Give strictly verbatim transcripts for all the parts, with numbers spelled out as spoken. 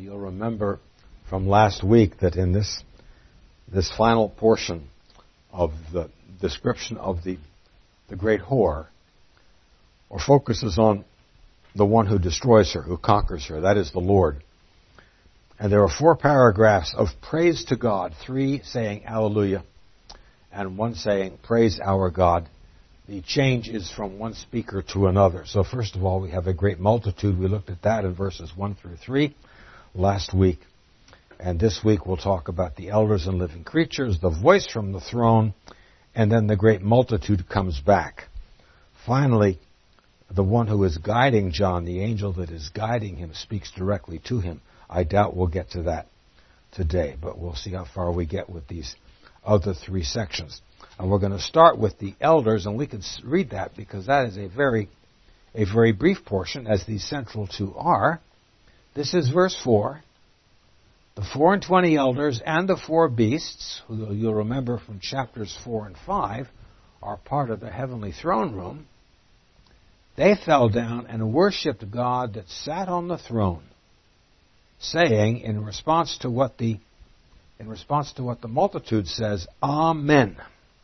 you'll remember from last week that in this this final portion of the description of the the great whore, or focuses on the one who destroys her, who conquers her, that is the Lord. And there are four paragraphs of praise to God, three saying Alleluia, and one saying Praise our God. The change is from one speaker to another. So first of all, we have a great multitude. We looked at that in verses one through three last week. And this week we'll talk about the elders and living creatures, the voice from the throne, and then the great multitude comes back. Finally, the one who is guiding John, the angel that is guiding him, speaks directly to him. I doubt we'll get to that today, but we'll see how far we get with these other three sections. And we're going to start with the elders, and we can read that because that is a very, a very brief portion, as these central two are. This is verse four. The four and twenty elders and the four beasts, who you'll remember from chapters four and five, are part of the heavenly throne room. They fell down and worshipped God that sat on the throne, saying, in response to what the in response to what the multitude says, Amen.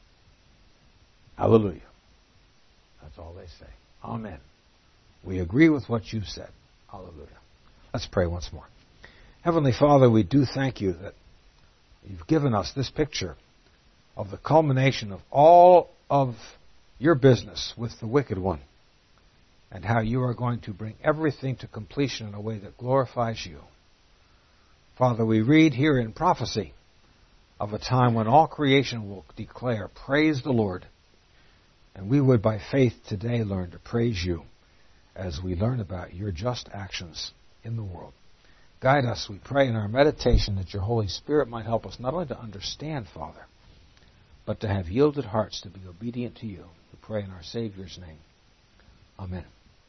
Hallelujah. That's all they say. Amen. We agree with what you've said. Hallelujah. Let's pray once more. Heavenly Father, we do thank you that you've given us this picture of the culmination of all of your business with the wicked one, and how you are going to bring everything to completion in a way that glorifies you. Father, we read here in prophecy of a time when all creation will declare, Praise the Lord. And we would by faith today learn to praise you as we learn about your just actions in the world. Guide us, we pray, in our meditation that your Holy Spirit might help us not only to understand, Father, but to have yielded hearts to be obedient to you. We pray in our Savior's name. Amen.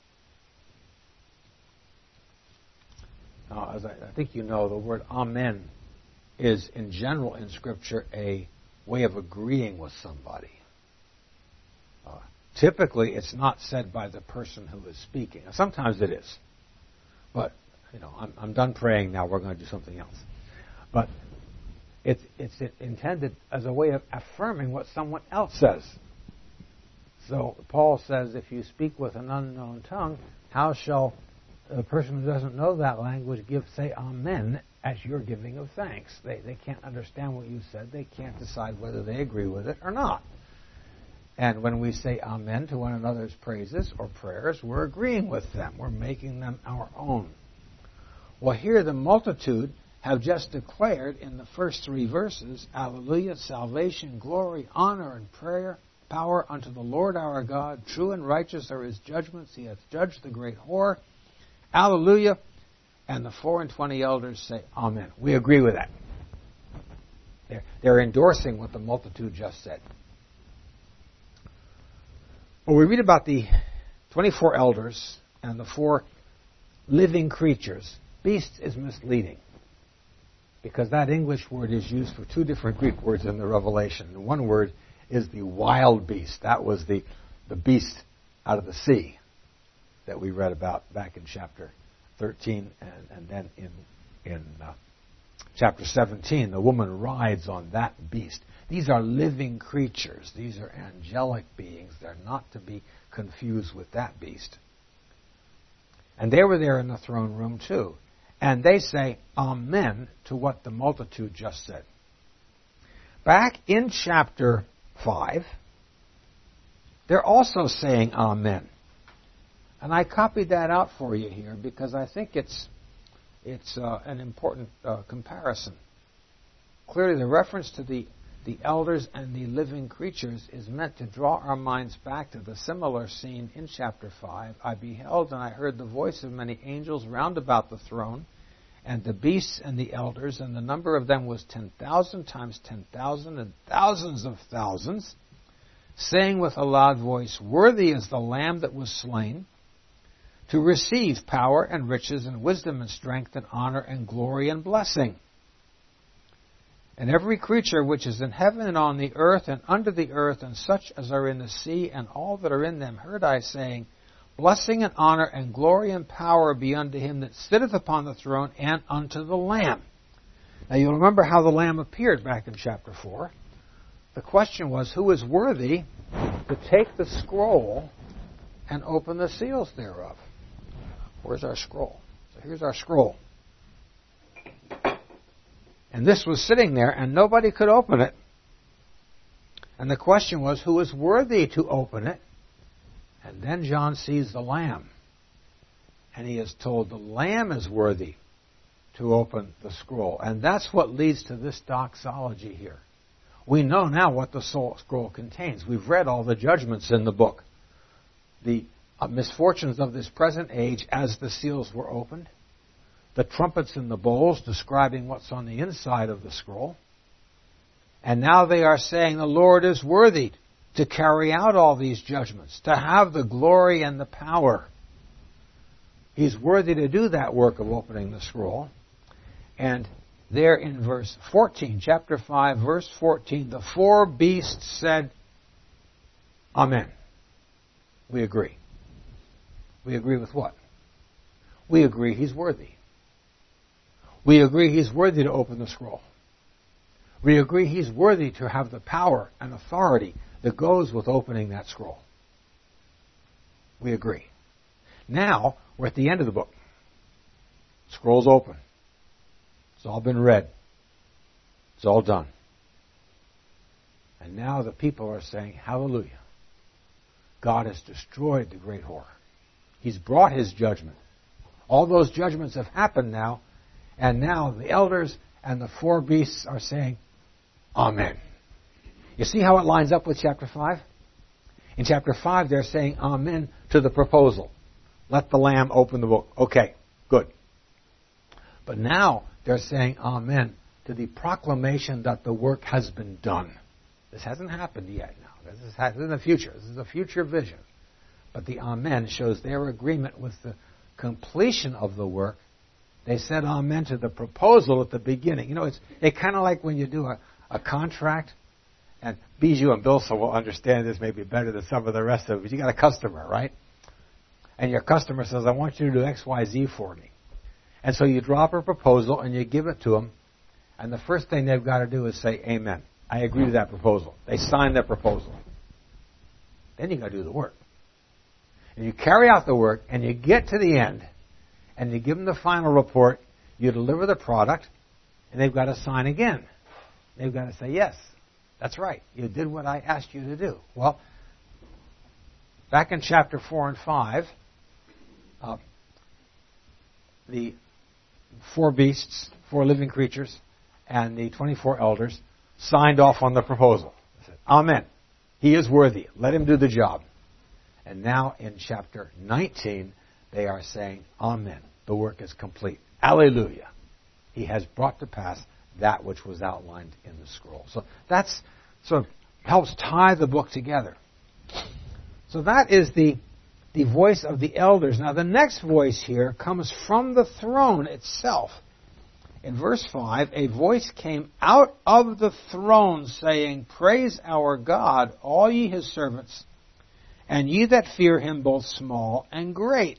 Now, as I, I think you know, the word Amen is, in general in Scripture, a way of agreeing with somebody. Uh, typically, it's not said by the person who is speaking. Now, sometimes it is. But, you know, I'm, I'm done praying now. We're going to do something else. But it's, it's intended as a way of affirming what someone else says. So Paul says, if you speak with an unknown tongue, how shall the person who doesn't know that language give, say, Amen, as your giving of thanks? They, they can't understand what you said. They can't decide whether they agree with it or not. And when we say Amen to one another's praises or prayers, we're agreeing with them. We're making them our own. Well, here the multitude have just declared in the first three verses, Alleluia, salvation, glory, honor, and prayer, power unto the Lord our God. True and righteous are his judgments. He hath judged the great whore. Alleluia. And the four and twenty elders say, Amen. We agree with that. They're, they're endorsing what the multitude just said. Well, we read about the twenty-four elders and the four living creatures. Beasts is misleading, because that English word is used for two different Greek words in the Revelation. One word is the wild beast. That was the, the beast out of the sea that we read about back in chapter thirteen, and, and then in, in uh, chapter seventeen, the woman rides on that beast. These are living creatures. These are angelic beings. They're not to be confused with that beast. And they were there in the throne room too. And they say Amen to what the multitude just said. Back in chapter five, they're also saying Amen. And I copied that out for you here because I think it's it's uh, an important uh, comparison. Clearly, the reference to the, the elders and the living creatures is meant to draw our minds back to the similar scene in chapter five. I beheld and I heard the voice of many angels round about the throne, and the beasts and the elders, and the number of them was ten thousand times ten thousand and thousands of thousands, saying with a loud voice, Worthy is the Lamb that was slain, to receive power and riches and wisdom and strength and honor and glory and blessing. And every creature which is in heaven and on the earth and under the earth and such as are in the sea and all that are in them heard I saying, Blessing and honor and glory and power be unto him that sitteth upon the throne and unto the Lamb. Now you'll remember how the Lamb appeared back in chapter four. The question was, who is worthy to take the scroll and open the seals thereof? Where's our scroll? So here's our scroll. And this was sitting there, and nobody could open it. And the question was, who is worthy to open it? And then John sees the Lamb. And he is told the Lamb is worthy to open the scroll. And that's what leads to this doxology here. We know now what the scroll contains. We've read all the judgments in the book. The uh, misfortunes of this present age as the seals were opened. The trumpets and the bowls describing what's on the inside of the scroll. And now they are saying the Lord is worthy to carry out all these judgments, to have the glory and the power. He's worthy to do that work of opening the scroll. And there in verse fourteen, chapter five, verse fourteen, the four beasts said, Amen. We agree. We agree with what? We agree he's worthy. We agree he's worthy to open the scroll. We agree he's worthy to have the power and authority that goes with opening that scroll. We agree. Now, we're at the end of the book. Scroll's open. It's all been read. It's all done. And now the people are saying, hallelujah. God has destroyed the great whore. He's brought his judgment. All those judgments have happened now, and now the elders and the four beasts are saying, Amen. You see how it lines up with chapter five? In chapter five, they're saying Amen to the proposal. Let the Lamb open the book. Okay, good. But now they're saying Amen to the proclamation that the work has been done. This hasn't happened yet now. This is in the future. This is a future vision. But the Amen shows their agreement with the completion of the work. They said Amen to the proposal at the beginning. You know, it's it kind of like when you do a, a contract, and Bijou and Bilsa will understand this maybe better than some of the rest of it, but you got a customer, right? And your customer says, I want you to do X, Y, Z for me. And so you drop a proposal and you give it to them, and the first thing they've got to do is say, Amen. I agree to that proposal. They sign their proposal. Then you've got to do the work. And you carry out the work, and you get to the end, and you give them the final report, you deliver the product, and they've got to sign again. They've got to say, yes, that's right. You did what I asked you to do. Well, back in chapter four and five, uh, the four beasts, four living creatures, and the twenty-four elders signed off on the proposal. They said, Amen. He is worthy. Let him do the job. And now in chapter nineteen, they are saying, Amen. The work is complete. Alleluia. He has brought to pass that which was outlined in the scroll. So that's sort of helps tie the book together. So that is the, the voice of the elders. Now the next voice here comes from the throne itself. In verse five, a voice came out of the throne saying, Praise our God, all ye his servants, and ye that fear him, both small and great.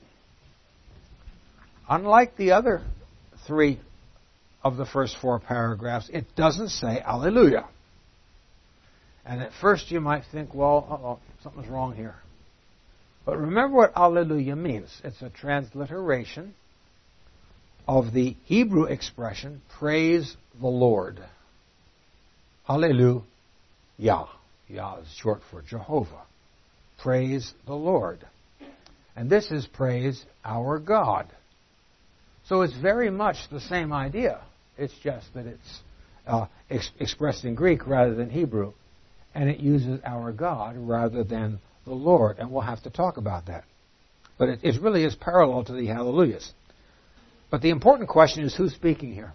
Unlike the other three of the first four paragraphs, it doesn't say Alleluia. And at first you might think, well, uh-oh, something's wrong here. But remember what Alleluia means. It's a transliteration of the Hebrew expression, praise the Lord. Hallelujah. Yah is short for Jehovah. Praise the Lord. And this is praise our God. So it's very much the same idea. It's just that it's uh, ex- expressed in Greek rather than Hebrew. And it uses our God rather than the Lord. And we'll have to talk about that. But it, it really is parallel to the Hallelujahs. But the important question is, who's speaking here?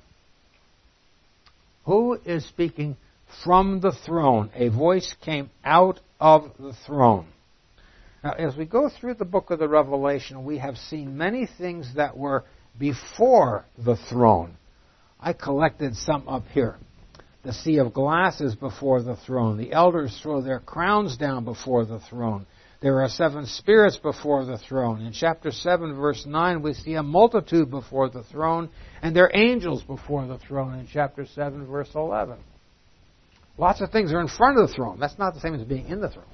Who is speaking from the throne? A voice came out of the throne. Now, as we go through the book of the Revelation, we have seen many things that were before the throne. I collected some up here. The sea of glass is before the throne. The elders throw their crowns down before the throne. There are seven spirits before the throne. In chapter seven, verse nine, we see a multitude before the throne, and there are angels before the throne in chapter seven, verse eleven. Lots of things are in front of the throne. That's not the same as being in the throne.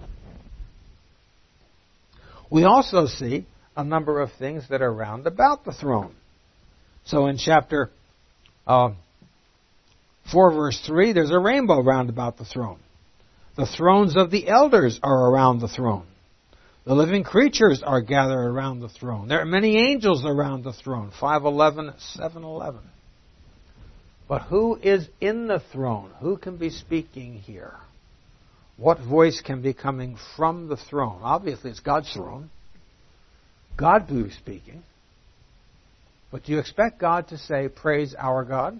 We also see a number of things that are round about the throne. So in chapter uh, four, verse three, there's a rainbow round about the throne. The thrones of the elders are around the throne. The living creatures are gathered around the throne. There are many angels around the throne. five eleven, seven eleven. But who is in the throne? Who can be speaking here? What voice can be coming from the throne? Obviously, it's God's throne. God will be speaking. But do you expect God to say, praise our God?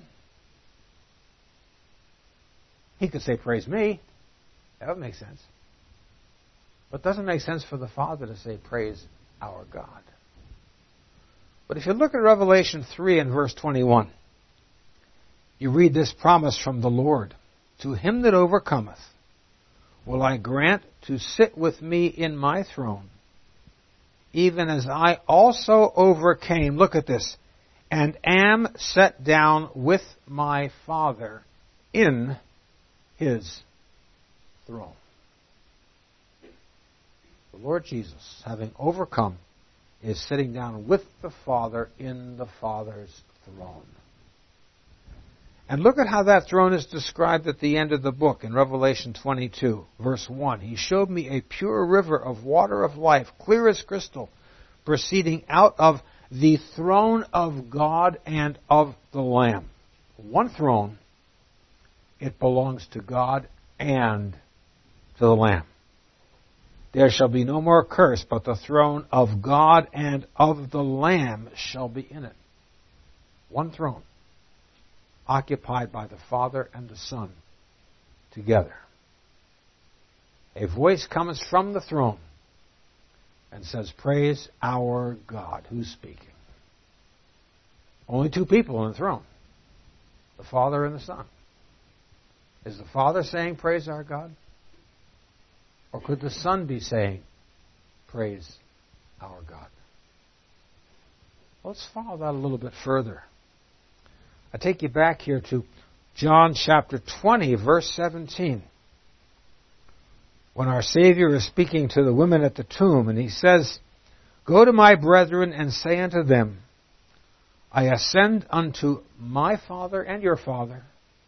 He could say, praise me. That would make sense. But it doesn't make sense for the Father to say, praise our God. But if you look at Revelation three and verse twenty-one, you read this promise from the Lord. To him that overcometh will I grant to sit with me in my throne, even as I also overcame, look at this, and am set down with my Father in his throne. The Lord Jesus, having overcome, is sitting down with the Father in the Father's throne. And look at how that throne is described at the end of the book in Revelation twenty-two, verse one. He showed me a pure river of water of life, clear as crystal, proceeding out of the throne of God and of the Lamb. One throne, it belongs to God and to the Lamb. There shall be no more curse, but the throne of God and of the Lamb shall be in it. One throne, occupied by the Father and the Son together. A voice comes from the throne and says, praise our God. Who's speaking? Only two people on the throne, the Father and the Son. Is the Father saying, praise our God? Or could the Son be saying, praise our God? Let's follow that a little bit further. I take you back here to John chapter twenty, verse seventeen. When our Savior is speaking to the women at the tomb, and he says, go to my brethren and say unto them, I ascend unto my Father and your Father,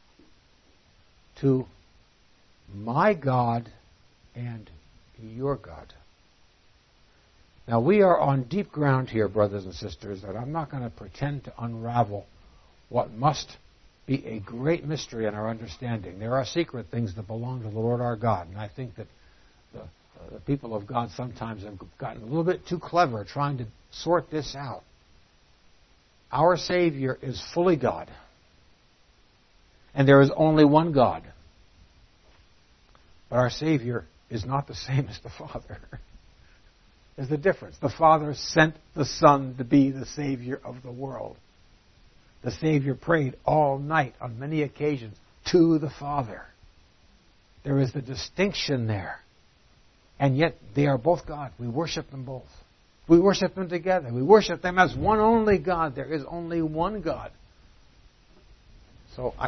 to my God and your God. Now we are on deep ground here, brothers and sisters, that I'm not going to pretend to unravel what must be a great mystery in our understanding. There are secret things that belong to the Lord our God, and I think that the, uh, the people of God sometimes have gotten a little bit too clever trying to sort this out. Our Savior is fully God, and there is only one God. But our Savior is not the same as the Father. There's the difference. The Father sent the Son to be the Savior of the world. The Savior prayed all night on many occasions to the Father. There is the distinction there. And yet they are both God. We worship them both. We worship them together. We worship them as one only God. There is only one God. So I,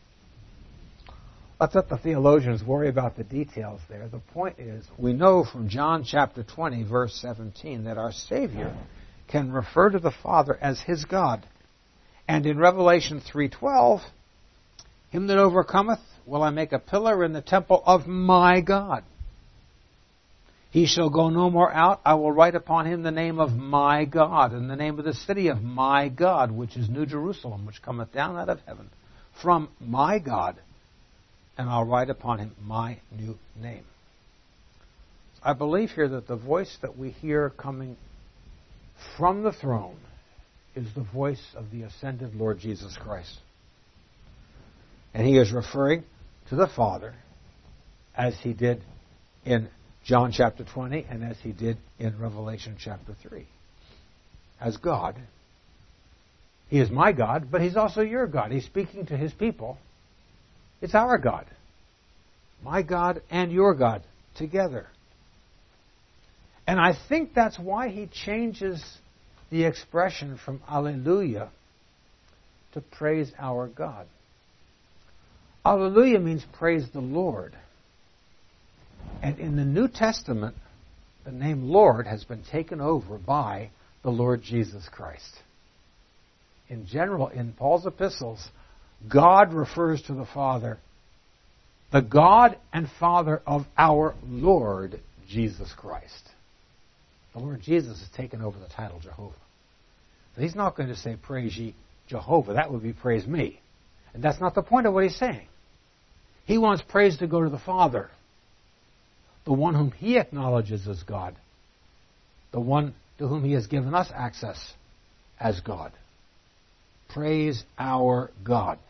let's let the theologians worry about the details there. The point is, we know from John chapter twenty, verse seventeen, that our Savior can refer to the Father as his God. And in Revelation three twelve, him that overcometh will I make a pillar in the temple of my God. He shall go no more out. I will write upon him the name of my God, and the name of the city of my God, which is New Jerusalem, which cometh down out of heaven, from my God, and I'll write upon him my new name. I believe here that the voice that we hear coming from the throne is the voice of the ascended Lord Jesus Christ. And he is referring to the Father as he did in John chapter twenty and as he did in Revelation chapter three. As God. He is my God, but he's also your God. He's speaking to his people. It's our God. My God and your God together. And I think that's why he changes the expression from Alleluia to praise our God. Alleluia means praise the Lord. And in the New Testament, the name Lord has been taken over by the Lord Jesus Christ. In general, in Paul's epistles, God refers to the Father, the God and Father of our Lord Jesus Christ. The Lord Jesus has taken over the title Jehovah. So he's not going to say, praise ye Jehovah. That would be praise me. And that's not the point of what he's saying. He wants praise to go to the Father, the one whom he acknowledges as God, the one to whom he has given us access as God. Praise our God.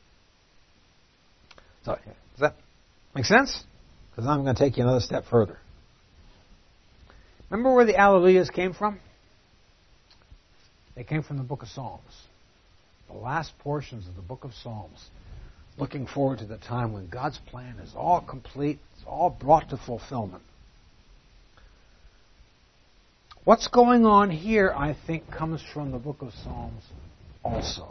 So, does that make sense? Because I'm going to take you another step further. Remember where the Alleluias came from? They came from the book of Psalms. The last portions of the book of Psalms, looking forward to the time when God's plan is all complete, it's all brought to fulfillment. What's going on here, I think, comes from the book of Psalms also.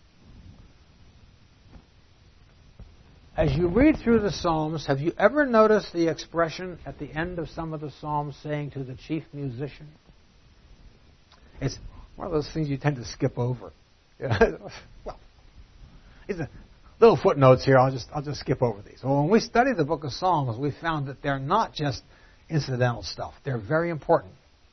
As you read through the Psalms, have you ever noticed the expression at the end of some of the Psalms saying to the chief musician? It's one of those things you tend to skip over. Well, these are little footnotes here. I'll just I'll just skip over these. Well, when we study the book of Psalms, we found that they're not just incidental stuff. They're very important.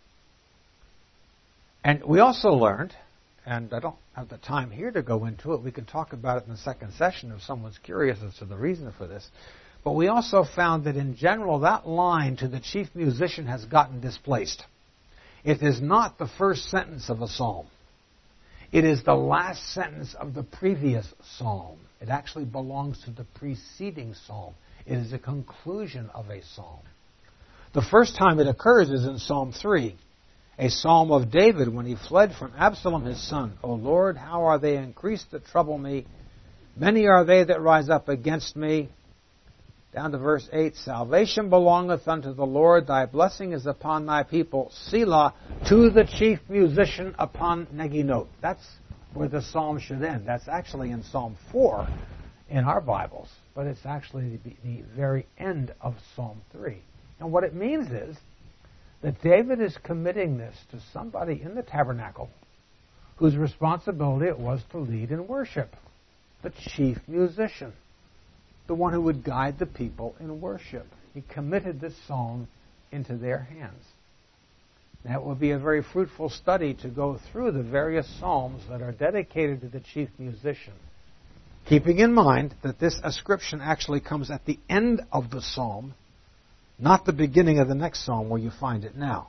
And we also learned, and I don't have the time here to go into it, we can talk about it in the second session if someone's curious as to the reason for this, but we also found that in general that line to the chief musician has gotten displaced. It is not the first sentence of a psalm. It is the last sentence of the previous psalm. It actually belongs to the preceding psalm. It is a conclusion of a psalm. The first time it occurs is in Psalm three, a psalm of David when he fled from Absalom his son. O Lord, how are they increased that trouble me? Many are they that rise up against me. Down to verse eight, salvation belongeth unto the Lord, thy blessing is upon thy people. Selah, to the chief musician upon Neginot. That's where the psalm should end. That's actually in Psalm four in our Bibles, but it's actually the, the very end of Psalm three. And what it means is that David is committing this to somebody in the tabernacle whose responsibility it was to lead in worship, the chief musician, the one who would guide the people in worship. He committed this psalm into their hands. Now, it will be a very fruitful study to go through the various psalms that are dedicated to the chief musician, keeping in mind that this ascription actually comes at the end of the psalm, not the beginning of the next psalm where you find it now.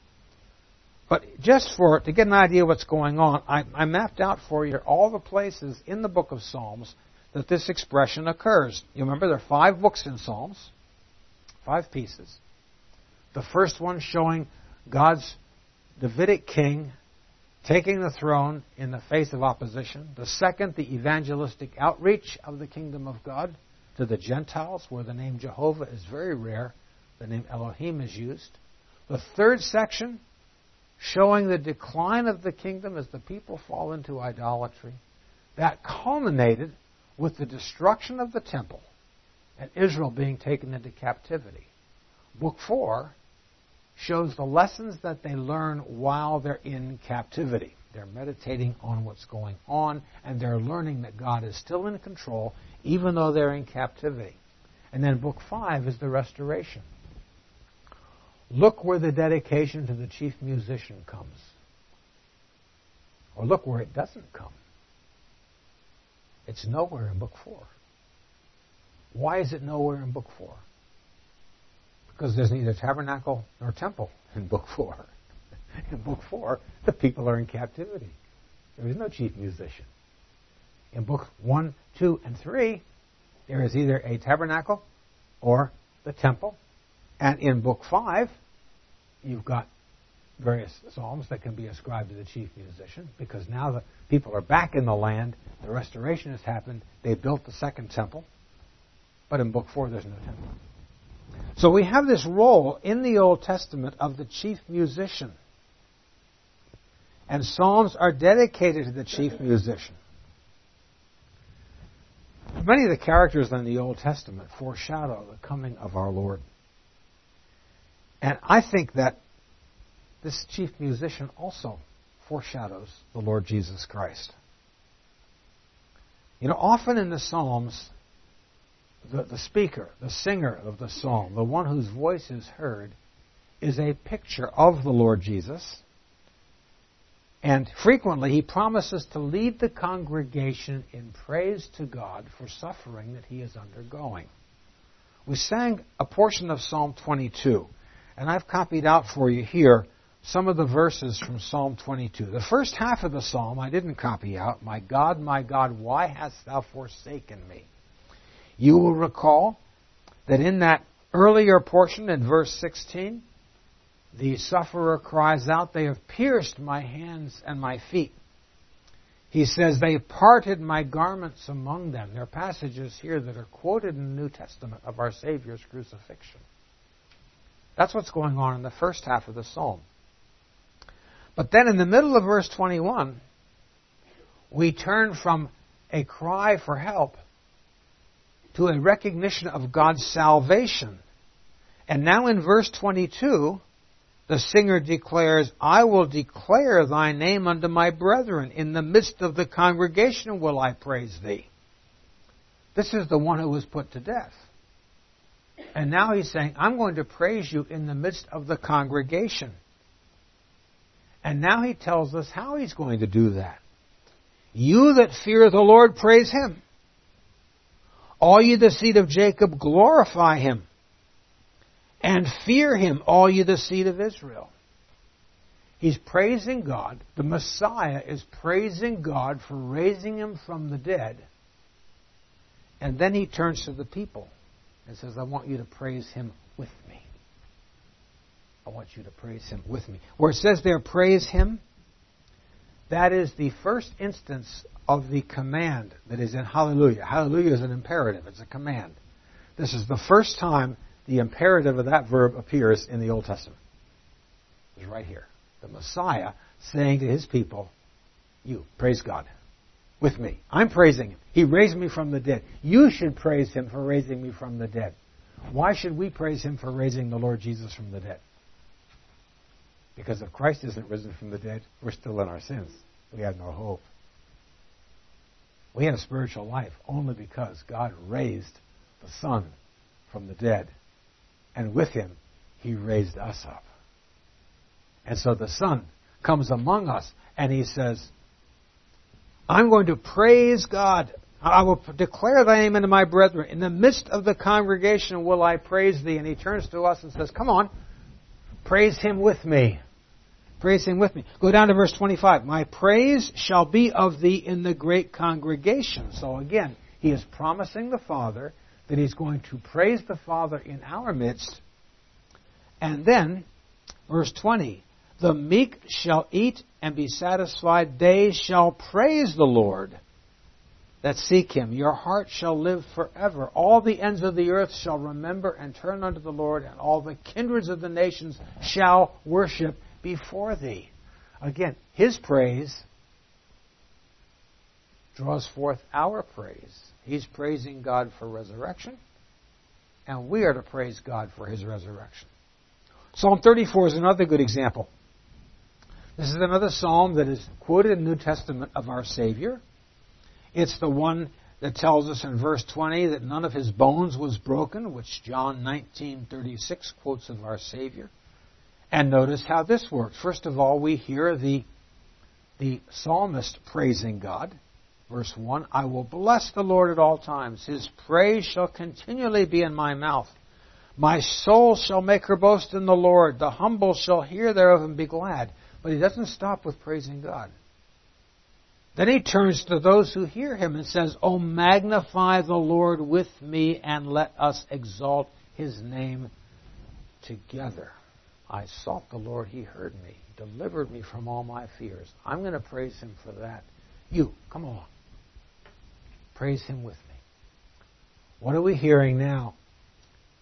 But just for to get an idea of what's going on, I, I mapped out for you all the places in the book of Psalms that this expression occurs. You remember there are five books in Psalms, five pieces. The first one showing God's Davidic king taking the throne in the face of opposition. The second, the evangelistic outreach of the kingdom of God to the Gentiles, where the name Jehovah is very rare. The name Elohim is used. The third section, showing the decline of the kingdom as the people fall into idolatry. That culminated with the destruction of the temple and Israel being taken into captivity. Book four shows the lessons that they learn while they're in captivity. They're meditating on what's going on, and they're learning that God is still in control, even though they're in captivity. And then book five is the restoration. Look where the dedication to the chief musician comes. Or look where it doesn't come. It's nowhere in book four. Why is it nowhere in book four? Because there's neither tabernacle nor temple in book four. In book four, the people are in captivity. There is no chief musician. In book one, two, and three, there is either a tabernacle or the temple. And in book five, you've got various psalms that can be ascribed to the chief musician, because now the people are back in the land, the restoration has happened, they built the second temple, but in book four there's no temple. So we have this role in the Old Testament of the chief musician. And psalms are dedicated to the chief musician. Many of the characters in the Old Testament foreshadow the coming of our Lord. And I think that this chief musician also foreshadows the Lord Jesus Christ. You know, often in the Psalms, the, the speaker, the singer of the psalm, the one whose voice is heard, is a picture of the Lord Jesus. And frequently he promises to lead the congregation in praise to God for suffering that he is undergoing. We sang a portion of Psalm twenty-two, and I've copied out for you here some of the verses from Psalm twenty-two. The first half of the psalm I didn't copy out. My God, my God, why hast thou forsaken me? You will recall that in that earlier portion in verse sixteen, the sufferer cries out, they have pierced my hands and my feet. He says, they parted my garments among them. There are passages here that are quoted in the New Testament of our Savior's crucifixion. That's what's going on in the first half of the psalm. But then in the middle of verse twenty-one, we turn from a cry for help to a recognition of God's salvation. And now in verse twenty-two, the singer declares, I will declare thy name unto my brethren. In the midst of the congregation will I praise thee. This is the one who was put to death. And now he's saying, I'm going to praise you in the midst of the congregation. And now he tells us how he's going to do that. You that fear the Lord, praise him. All you the seed of Jacob, glorify him. And fear him, all you the seed of Israel. He's praising God. The Messiah is praising God for raising him from the dead. And then he turns to the people and says, I want you to praise him with me. I want you to praise him with me. Where it says there, praise him, that is the first instance of the command that is in hallelujah. Hallelujah is an imperative. It's a command. This is the first time the imperative of that verb appears in the Old Testament. It's right here. The Messiah saying to his people, you, praise God with me. I'm praising him. He raised me from the dead. You should praise him for raising me from the dead. Why should we praise him for raising the Lord Jesus from the dead? Because if Christ isn't risen from the dead, we're still in our sins. We have no hope. We have spiritual life only because God raised the Son from the dead. And with him, he raised us up. And so the Son comes among us and he says, I'm going to praise God. I will declare thy name unto my brethren. In the midst of the congregation will I praise thee. And he turns to us and says, come on, praise him with me. Praise him with me. Go down to verse twenty-five. My praise shall be of thee in the great congregation. So again, he is promising the Father that he's going to praise the Father in our midst. And then, verse twenty, the meek shall eat and be satisfied. They shall praise the Lord that seek him. Your heart shall live forever. All the ends of the earth shall remember and turn unto the Lord, and all the kindreds of the nations shall worship before thee. Again, his praise draws forth our praise. He's praising God for resurrection, and we are to praise God for his resurrection. Psalm thirty-four is another good example. This is another psalm that is quoted in the New Testament of our Savior. It's the one that tells us in verse twenty that none of his bones was broken, which John nineteen thirty-six quotes of our Savior. And notice how this works. First of all, we hear the, the psalmist praising God. Verse one, I will bless the Lord at all times. His praise shall continually be in my mouth. My soul shall make her boast in the Lord. The humble shall hear thereof and be glad. But he doesn't stop with praising God. Then he turns to those who hear him and says, Oh, magnify the Lord with me, and let us exalt his name together. I sought the Lord, he heard me, delivered me from all my fears. I'm going to praise him for that. You, come along. Praise him with me. What are we hearing now?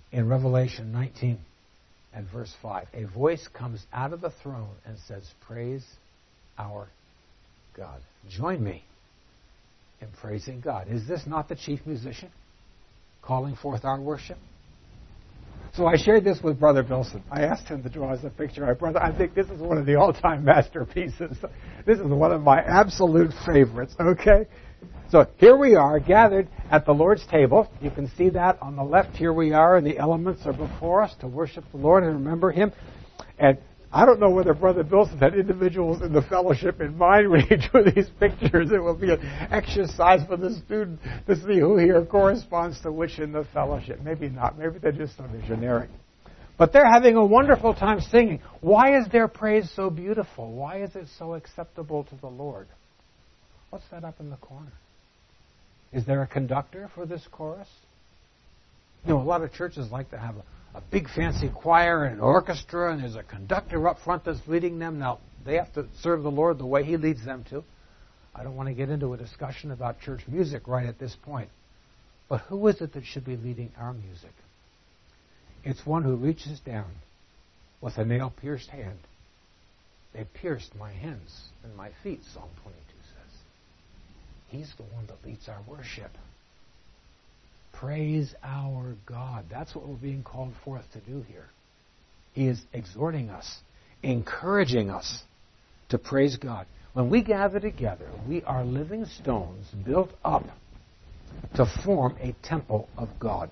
in Revelation nineteen and verse five. A voice comes out of the throne and says, "Praise our God." Join me in praising God. Is this not the chief musician calling forth our worship? So I shared this with Brother Bilson. I asked him to draw us a picture. I, brother, I think this is one of the all-time masterpieces. This is one of my absolute favorites, okay? So here we are, gathered at the Lord's table. You can see that on the left. Here we are, and the elements are before us to worship the Lord and remember Him. And I don't know whether Brother Bilson had individuals in the fellowship in mind when he drew these pictures. It will be an exercise for the student to see who here corresponds to which in the fellowship. Maybe not. Maybe they're just sort of generic. But they're having a wonderful time singing. Why is their praise so beautiful? Why is it so acceptable to the Lord? What's that up in the corner? Is there a conductor for this chorus? You know, a lot of churches like to have a a big fancy choir and an orchestra, and there's a conductor up front that's leading them. Now, they have to serve the Lord the way He leads them to. I don't want to get into a discussion about church music right at this point. But who is it that should be leading our music? It's one who reaches down with a nail-pierced hand. They pierced my hands and my feet, Psalm twenty-two says. He's the one that leads our worship. Praise our God. That's what we're being called forth to do here. He is exhorting us, encouraging us to praise God. When we gather together, we are living stones built up to form a temple of God.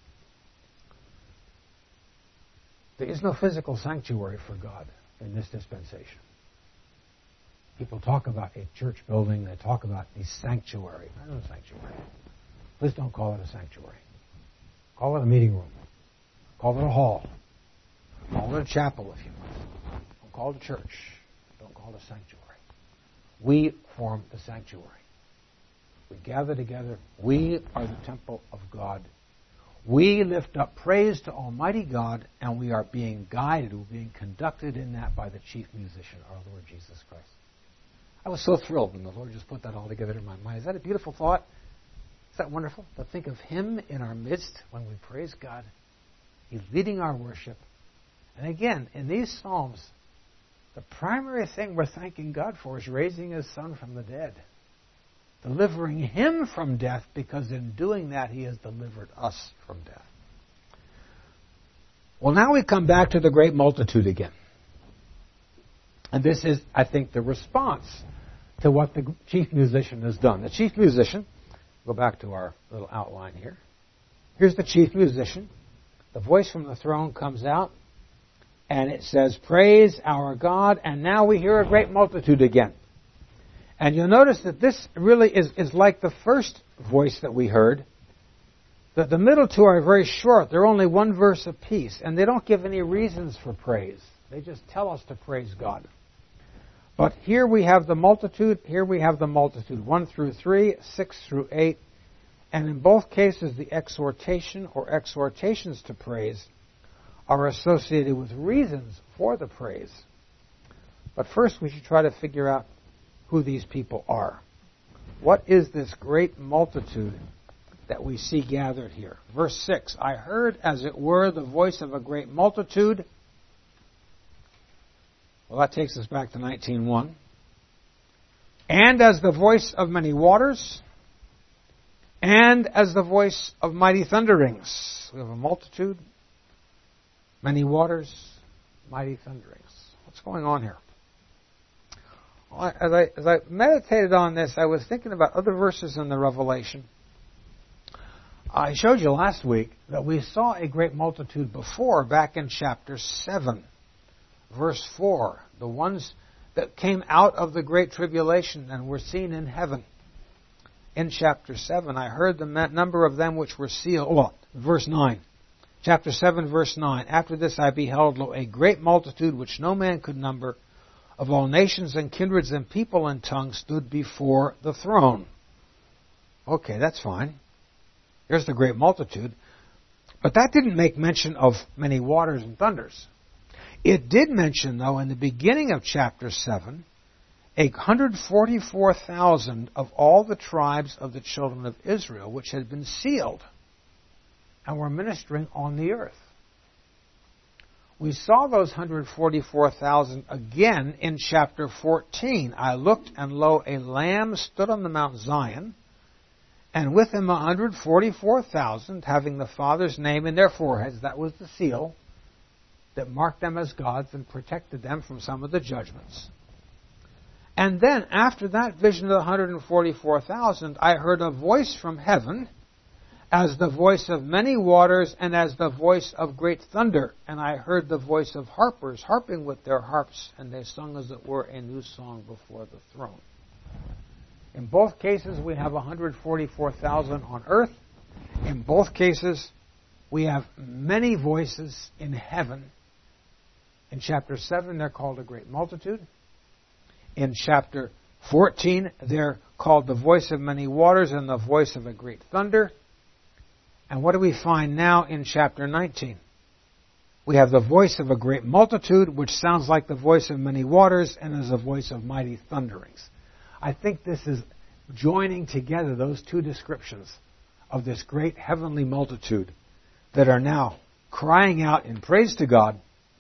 There is no physical sanctuary for God in this dispensation. People talk about a church building, they talk about a sanctuary. I don't know sanctuary. Please don't call it a sanctuary. Call it a meeting room. Call it a hall. Call it a chapel if you must. Don't call it a church. Don't call it a sanctuary. We form the sanctuary. We gather together. We are the temple of God. We lift up praise to Almighty God, and we are being guided, we're being conducted in that by the chief musician, our Lord Jesus Christ. I was so thrilled when the Lord just put that all together in my mind. Is that a beautiful thought? Is that wonderful? To think of Him in our midst when we praise God. He's leading our worship. And again, in these Psalms, the primary thing we're thanking God for is raising His Son from the dead. Delivering Him from death, because in doing that, He has delivered us from death. Well, now we come back to the great multitude again. And this is, I think, the response to what the chief musician has done. The chief musician, go back to our little outline here. Here's the chief musician. The voice from the throne comes out, and it says, "Praise our God." And now we hear a great multitude again. And you'll notice that this really is, is like the first voice that we heard. That the middle two are very short. They're only one verse apiece, and they don't give any reasons for praise. They just tell us to praise God. But here we have the multitude, here we have the multitude, one through three, six through eight, and in both cases the exhortation or exhortations to praise are associated with reasons for the praise. But first we should try to figure out who these people are. What is this great multitude that we see gathered here? Verse six, "I heard as it were the voice of a great multitude." Well, that takes us back to nineteen one. "And as the voice of many waters, and as the voice of mighty thunderings." We have a multitude, many waters, mighty thunderings. What's going on here? Well, as I, as I meditated on this, I was thinking about other verses in the Revelation. I showed you last week that we saw a great multitude before, back in chapter seven. Verse four, the ones that came out of the great tribulation and were seen in heaven. In chapter seven, "I heard the number of them which were sealed." Well, verse nine. Chapter seven, verse nine. "After this I beheld, lo, a great multitude which no man could number, of all nations and kindreds and people and tongues, stood before the throne." Okay, that's fine. There's the great multitude. But that didn't make mention of many waters and thunders. It did mention, though, in the beginning of chapter seven, one hundred forty-four thousand of all the tribes of the children of Israel, which had been sealed. and were ministering on the earth. We saw those one hundred forty-four thousand again in chapter fourteen. I looked, and lo, a lamb stood on the Mount Zion, and with him one hundred forty-four thousand, having the Father's name in their foreheads. That was the seal that marked them as gods and protected them from some of the judgments. And then, after that vision of the one hundred forty-four thousand, I heard a voice from heaven, as the voice of many waters, and as the voice of great thunder. And I heard the voice of harpers harping with their harps, and they sung, as it were, a new song before the throne. In both cases, we have one hundred forty-four thousand on earth. In both cases, we have many voices in heaven. In chapter seven, they're called a great multitude. In chapter fourteen, they're called the voice of many waters and the voice of a great thunder. And what do we find now in chapter nineteen? We have the voice of a great multitude, which sounds like the voice of many waters and is a voice of mighty thunderings. I think this is joining together those two descriptions of this great heavenly multitude that are now crying out in praise to God.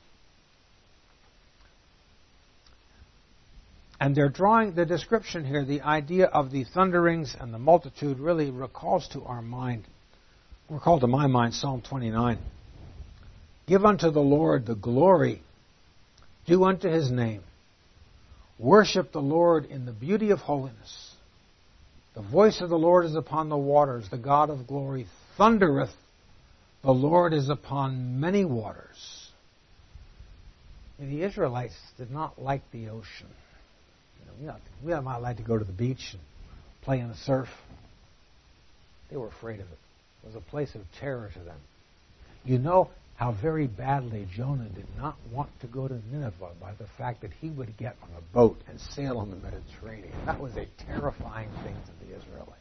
And they're drawing the description here, the idea of the thunderings and the multitude really recalls to our mind, recall to my mind Psalm twenty-nine. Give unto the Lord the glory, due unto his name. Worship the Lord in the beauty of holiness. The voice of the Lord is upon the waters. The God of glory thundereth. The Lord is upon many waters. And the Israelites did not like the ocean. You know, we might like to go to the beach and play in the surf. They were afraid of it. It was a place of terror to them. You know how very badly Jonah did not want to go to Nineveh by the fact that he would get on a boat and sail on the Mediterranean. That was a terrifying thing to the Israelites.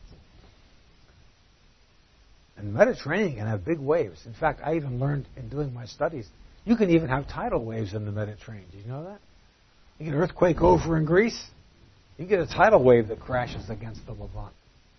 And the Mediterranean can have big waves. In fact, I even learned in doing my studies, you can even have tidal waves in the Mediterranean. Did you know that? You get an earthquake over in Greece, you get a tidal wave that crashes against the Levant.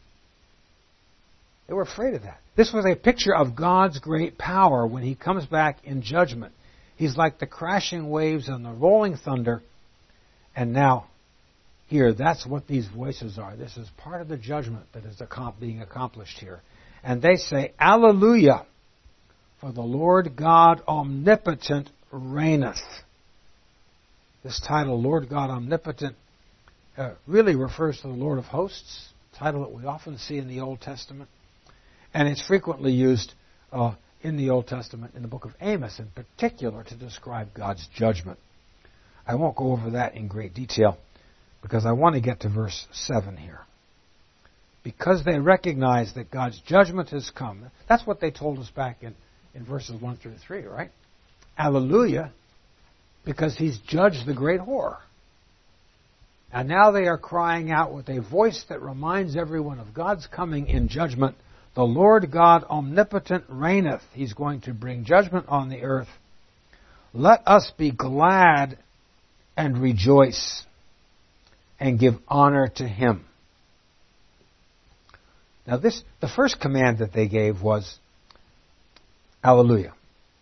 They were afraid of that. This was a picture of God's great power when he comes back in judgment. He's like the crashing waves and the rolling thunder. And now, here, that's what these voices are. This is part of the judgment that is being accomplished here. And they say, Alleluia, for the Lord God omnipotent reigneth. This title, Lord God Omnipotent, uh, really refers to the Lord of Hosts, a title that we often see in the Old Testament. And it's frequently used uh, in the Old Testament, in the book of Amos in particular, to describe God's judgment. I won't go over that in great detail because I want to get to verse seven here. Because they recognize that God's judgment has come. That's what they told us back in, in verses one through three, right? Alleluia, because he's judged the great whore. And now they are crying out with a voice that reminds everyone of God's coming in judgment. The Lord God omnipotent reigneth. He's going to bring judgment on the earth. Let us be glad and rejoice and give honor to him. Now this, the first command that they gave was, Alleluia.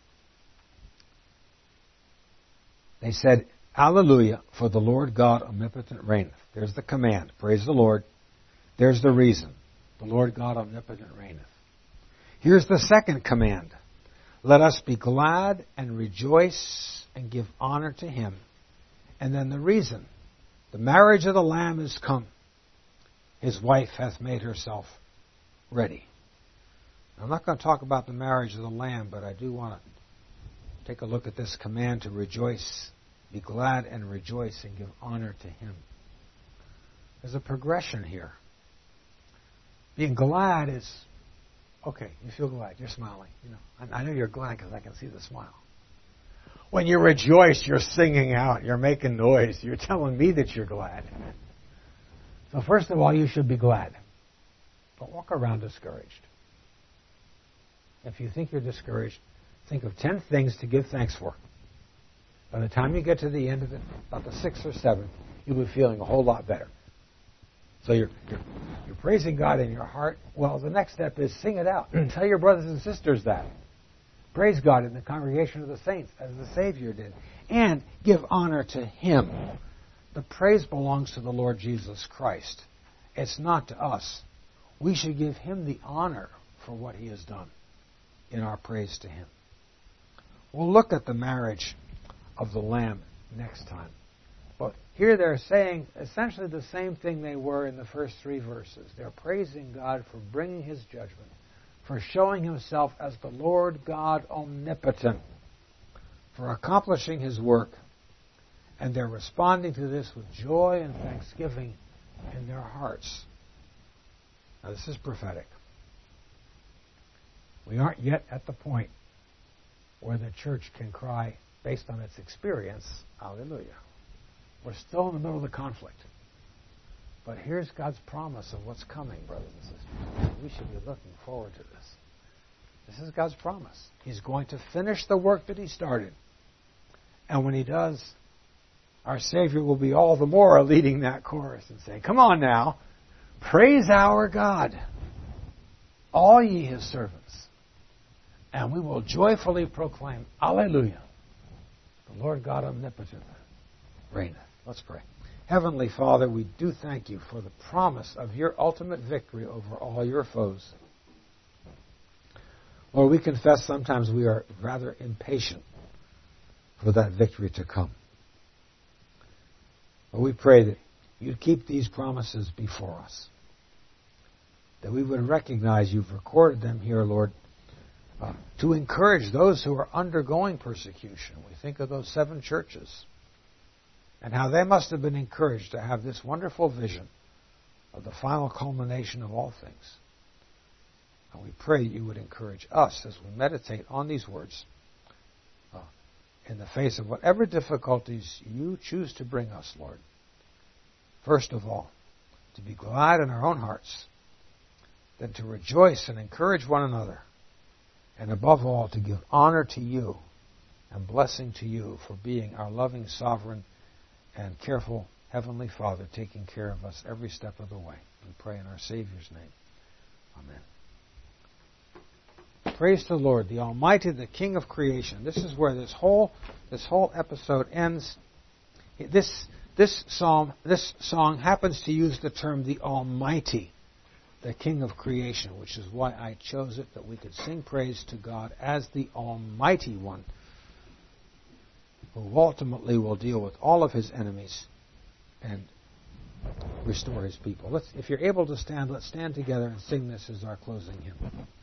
They said, Alleluia, for the Lord God omnipotent reigneth. There's the command. Praise the Lord. There's the reason. The Lord God omnipotent reigneth. Here's the second command. Let us be glad and rejoice and give honor to him. And then the reason. The marriage of the Lamb is come. His wife hath made herself ready. I'm not going to talk about the marriage of the Lamb, but I do want to take a look at this command to rejoice, be glad and rejoice and give honor to him. There's a progression here. Being glad is, okay, you feel glad, you're smiling. You know, I, I know you're glad because I can see the smile. When you rejoice, you're singing out, you're making noise, you're telling me that you're glad. So first of all, you should be glad. Don't walk around discouraged. If you think you're discouraged, think of ten things to give thanks for. By the time you get to the end of it, about the sixth or seventh, you'll be feeling a whole lot better. So you're, you're, you're praising God in your heart. Well, the next step is sing it out. Tell your brothers and sisters that. Praise God in the congregation of the saints, as the Savior did. And give honor to Him. The praise belongs to the Lord Jesus Christ. It's not to us. We should give Him the honor for what He has done in our praise to Him. We'll look at the marriage of the Lamb next time. But here they're saying essentially the same thing they were in the first three verses. They're praising God for bringing His judgment, for showing Himself as the Lord God omnipotent, for accomplishing His work. And they're responding to this with joy and thanksgiving in their hearts. Now, this is prophetic. We aren't yet at the point where the church can cry, based on its experience, hallelujah. We're still in the middle of the conflict. But here's God's promise of what's coming, brothers and sisters. We should be looking forward to this. This is God's promise. He's going to finish the work that He started. And when He does, our Savior will be all the more leading that chorus and saying, come on now, praise our God, all ye His servants. And we will joyfully proclaim, Alleluia, the Lord God omnipotent reigneth. Let's pray. Heavenly Father, we do thank You for the promise of Your ultimate victory over all Your foes. Lord, we confess sometimes we are rather impatient for that victory to come. But we pray that You'd keep these promises before us, that we would recognize You've recorded them here, Lord, uh, to encourage those who are undergoing persecution. We think of those seven churches and how they must have been encouraged to have this wonderful vision of the final culmination of all things. And we pray that You would encourage us as we meditate on these words uh, in the face of whatever difficulties You choose to bring us, Lord. First of all, to be glad in our own hearts, then to rejoice and encourage one another, and above all, to give honor to You and blessing to You for being our loving, sovereign, and careful Heavenly Father, taking care of us every step of the way. We pray in our Savior's name. Amen. Praise the Lord, the Almighty, the King of creation. This is where this whole this whole episode ends. This this psalm, this song happens to use the term the Almighty, the King of creation, which is why I chose it, that we could sing praise to God as the Almighty One, who ultimately will deal with all of His enemies and restore His people. Let's, if you're able to stand, let's stand together and sing this as our closing hymn.